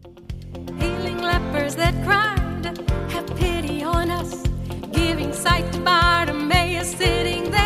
Healing lepers that cried, have pity on us. Giving sight to Bartimaeus sitting there.